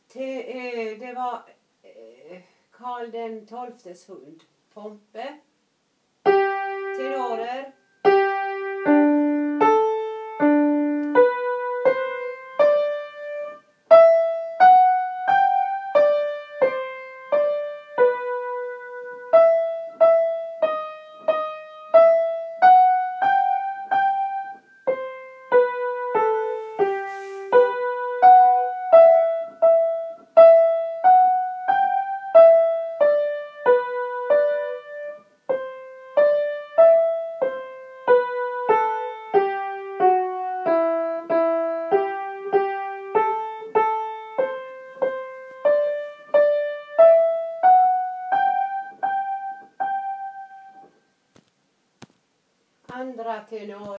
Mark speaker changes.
Speaker 1: Det var Karl den XII:s hund, Pompe. Tenorer. Andra tenor.